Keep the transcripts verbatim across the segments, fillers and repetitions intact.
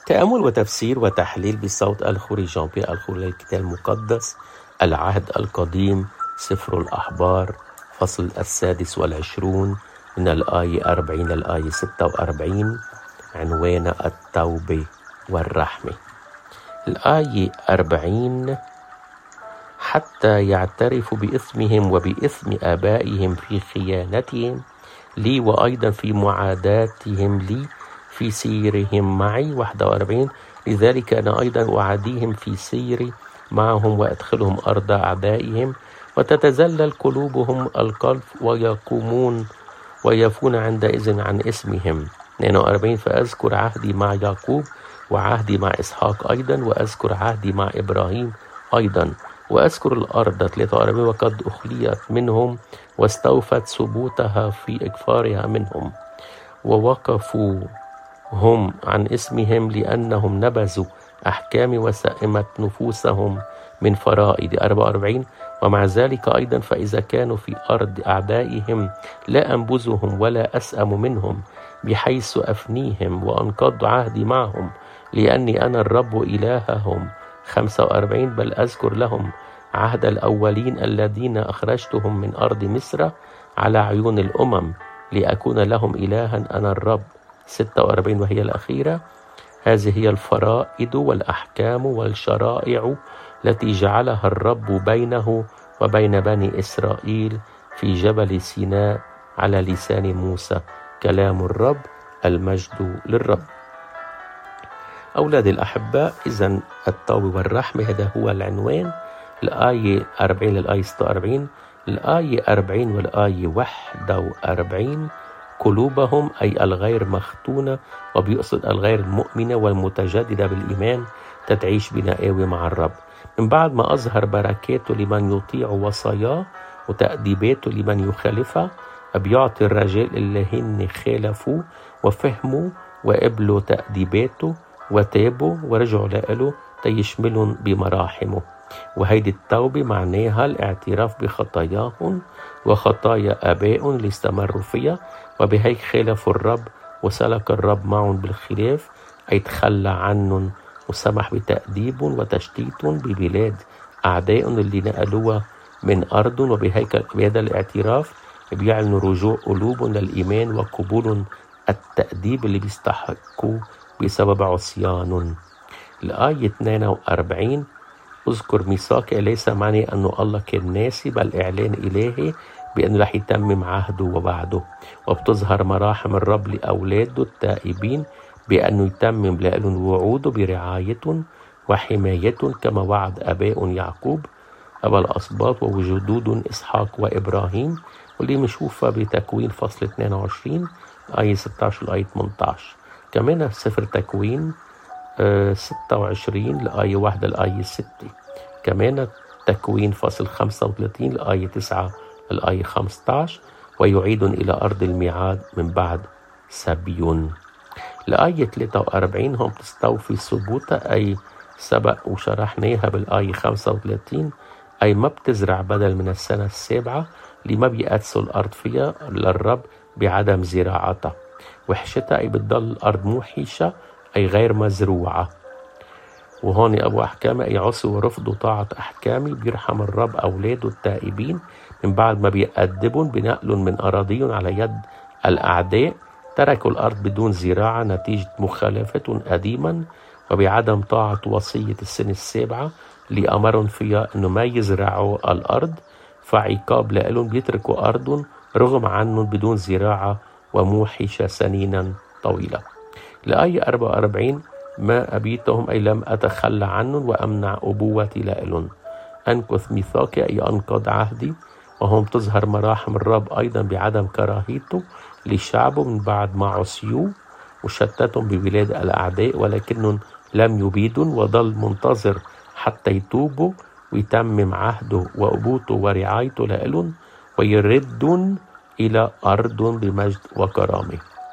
تأمل وتفسير وتحليل بصوت الخوري جان بيير الخوري للكتاب المقدس، العهد القديم، سفر الأحبار، فصل السادس والعشرون من الآية أربعين للآية ستة وأربعين، عنوان التوبة والرحمة. الآية أربعين: حتى يعترفوا بإثمهم وبإثم آبائهم في خيانتهم لي، وأيضا في معاداتهم لي في سيرهم معي. واحد وأربعين: لذلك أنا أيضا أعاديهم في سيري معهم وأدخلهم أرض أعدائهم، وتتزلل قلوبهم القلب ويقومون ويفون عندئذ عن اسمهم. اثنين وأربعين: فأذكر عهدي مع يعقوب وعهدي مع إسحاق أيضا، وأذكر عهدي مع إبراهيم أيضا، وأذكر الأرض. ثلاثة وأربعين: وقد أخليت منهم واستوفت ثبوتها في إكفارها منهم، ووقفوا هم عن اسمهم لأنهم نبذوا أحكامي وسئمت نفوسهم من فرائضي. أربعة وأربعين: ومع ذلك أيضا فإذا كانوا في أرض أعدائهم لا أنبذهم ولا أسأم منهم، بحيث أفنيهم وأنقض عهدي معهم، لأني أنا الرب إلههم. خمسة وأربعين: بل أذكر لهم عهد الأولين الذين أخرجتهم من أرض مصر على عيون الأمم، لأكون لهم إلها أنا الرب. ستة وأربعين وهي الأخيرة: هذه هي الفرائض والأحكام والشرائع التي جعلها الرب بينه وبين بني إسرائيل في جبل سيناء على لسان موسى، كلام الرب، المجد للرب. أولاد الأحباء، إذن التوبة والرحمة هذا هو العنوان. الآية أربعين للآية ستة وأربعين. الآية أربعين والآية واحد وأربعين: قلوبهم أي الغير مختونة، وبيقصد الغير المؤمنة والمتجددة بالإيمان تتعيش بنقاوة مع الرب. من بعد ما أظهر بركاته لمن يطيع وصاياه وتأديباته لمن يخالفها، بيعطي الرجال اللي هن خالفوه وفهموا وقبلوا تأديباته وتابوا ورجعوا لإله تيشملهم بمراحمه. وهيدي التوبة معناها الاعتراف بخطاياهم وخطايا آبائهم اللي استمروا فيها، وبهيك خالفوا الرب وسلك الرب معهم بالخلاف، أي تخلى عنهم وسمح بتأديبهم وتشتيتهم ببلاد أعدائهم اللي نقلوها من أرضهم. وبهيك بهذا الاعتراف بيعلنوا رجوع قلوبهم للإيمان وقبولهم التأديب اللي بيستحقوا بسبب عصيانهم. الآية اثنين وأربعين: اذكر ميثاقي، ليس معني أنه الله كان ناسي، بل إعلان إلهي بأنه رح يتمم عهده ووعده. وبتظهر مراحم الرب لأولاده التائبين بأنه يتمم لهم وعوده برعايتهم وحمايتهم كما وعد آبائهم يعقوب أبا الأسباط وجدودهم إسحاق وإبراهيم، واللي بنشوفها بتكوين فصل اثنين وعشرين آية ستة عشر لآية ثمانية عشر. كمان سفر تكوين ستة وعشرين لآية واحد لآية ستة. كمان تكوين فصل خمسة وثلاثين لآية تسعة لآية خمسة عشر: ويعيدون إلى أرض الميعاد من بعد سبيون. الآية ثلاثة وأربعين هم تستوفي ثبوتها، أي سبق وشرحناها بالآية خمسة وثلاثين، أي ما بتزرع بدل من السنة السابعة اللي ما بيقدسوا الأرض فيها للرب بعدم زراعتها. وحشتها أي بتضل الأرض موحشة، أي غير مزروعة. وهون أبو أحكامي أي عصوا ورفضوا طاعة أحكامي، بيرحم الرب أولاده التائبين من بعد ما بيأدبهم بنقلهم من أراضيهم على يد الأعداء. تركوا الأرض بدون زراعة نتيجة مخالفتهم قديما وبعدم طاعة وصية السنة السابعة اللي أمرهم فيها أنه ما يزرعوا الأرض، فعقاب لهم بيتركوا أرضهم رغم عنهم بدون زراعة وموحشة سنينا طويلة. الآية أربعة وأربعين: ما أبيتهم أي لم أتخلى عنهم وأمنع أبوتي لهم، أنكث ميثاقي أي أنقض عهدي. وهم تظهر مراحم الرب أيضا بعدم كراهيته لشعبه من بعد ما عصيوه وشتتهم ببلاد الأعداء، ولكنهم لم يبيدون وظل منتظر حتى يتوبوا ويتمم عهده وأبوته ورعايته لهم ويردون إلى أرضهم بمجد وكرامة.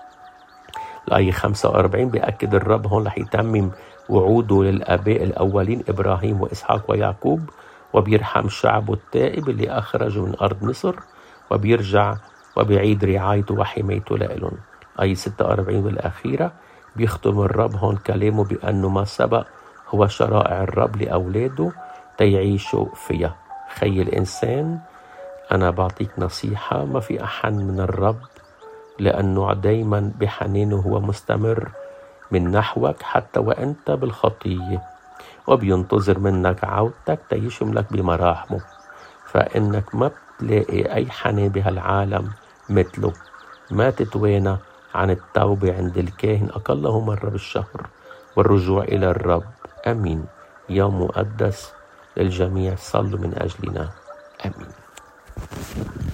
الآية خمسة وأربعين بيأكد الرب هون رح يتمم وعوده للآباء الأولين إبراهيم وإسحاق ويعقوب، وبيرحم شعبه التائب اللي أخرجه من أرض مصر، وبيرجع وبيعيد رعايته وحمايته لهم. آية ستة وأربعين والأخيرة: بيختم الرب هون كلامه بأنه ما سبق هو شرائع الرب لأولاده تيعيشوا فيها. خي الإنسان، أنا بعطيك نصيحة، ما في أحن من الرب، لأنه دايما بحنينه هو مستمر من نحوك حتى وأنت بالخطية، وبينتظر منك عودتك تيشملك بمراحمه. فإنك ما بتلاقي أي حنان بهالعالم مثله. ما تتوانى عن التوبة عند الكاهن أقله مرة بالشهر والرجوع إلى الرب. أمين. يوم مقدس للجميع، صلوا من أجلنا. آمين.